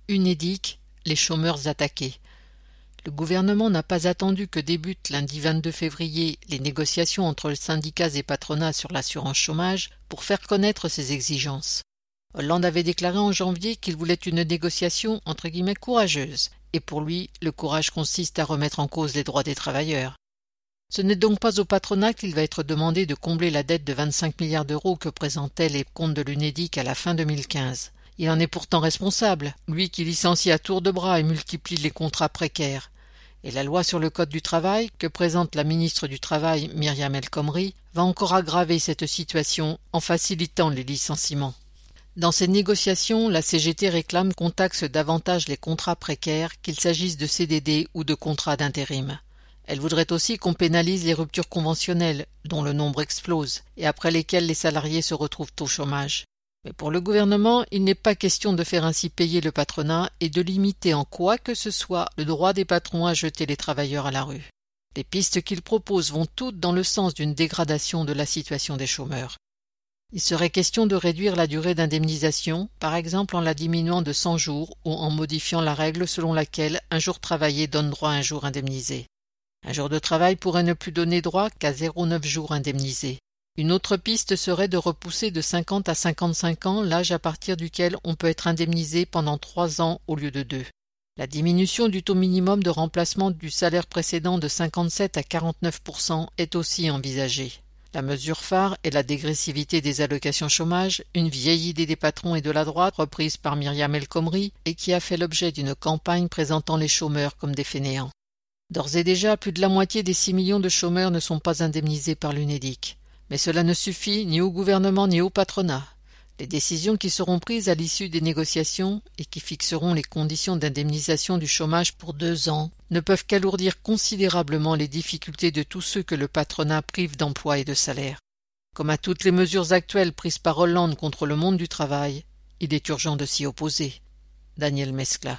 Unédic, les chômeurs attaqués. Le gouvernement n'a pas attendu que débutent lundi 22 février les négociations entre syndicats et patronats sur l'assurance chômage pour faire connaître ses exigences. Hollande avait déclaré en janvier qu'il voulait une négociation entre guillemets courageuse, et pour lui, le courage consiste à remettre en cause les droits des travailleurs. Ce n'est donc pas au patronat qu'il va être demandé de combler la dette de 25 milliards d'euros que présentaient les comptes de l'Unédic à la fin 2015. Il en est pourtant responsable, lui qui licencie à tour de bras et multiplie les contrats précaires. Et la loi sur le Code du travail, que présente la ministre du Travail Myriam El Khomri, va encore aggraver cette situation en facilitant les licenciements. Dans ces négociations, la CGT réclame qu'on taxe davantage les contrats précaires, qu'il s'agisse de CDD ou de contrats d'intérim. Elle voudrait aussi qu'on pénalise les ruptures conventionnelles, dont le nombre explose, et après lesquelles les salariés se retrouvent au chômage. Mais pour le gouvernement, il n'est pas question de faire ainsi payer le patronat et de limiter en quoi que ce soit le droit des patrons à jeter les travailleurs à la rue. Les pistes qu'il propose vont toutes dans le sens d'une dégradation de la situation des chômeurs. Il serait question de réduire la durée d'indemnisation, par exemple en la diminuant de 100 jours ou en modifiant la règle selon laquelle un jour travaillé donne droit à un jour indemnisé. Un jour de travail pourrait ne plus donner droit qu'à 0,9 jours indemnisés. Une autre piste serait de repousser de 50 à 55 ans l'âge à partir duquel on peut être indemnisé pendant 3 ans au lieu de 2. La diminution du taux minimum de remplacement du salaire précédent de 57 à 49% est aussi envisagée. La mesure phare est la dégressivité des allocations chômage, une vieille idée des patrons et de la droite reprise par Myriam El Khomri et qui a fait l'objet d'une campagne présentant les chômeurs comme des fainéants. D'ores et déjà, plus de la moitié des 6 millions de chômeurs ne sont pas indemnisés par l'Unédic. Mais cela ne suffit ni au gouvernement ni au patronat. Les décisions qui seront prises à l'issue des négociations et qui fixeront les conditions d'indemnisation du chômage pour 2 ans ne peuvent qu'alourdir considérablement les difficultés de tous ceux que le patronat prive d'emploi et de salaire. Comme à toutes les mesures actuelles prises par Hollande contre le monde du travail, il est urgent de s'y opposer. Daniel Mescla.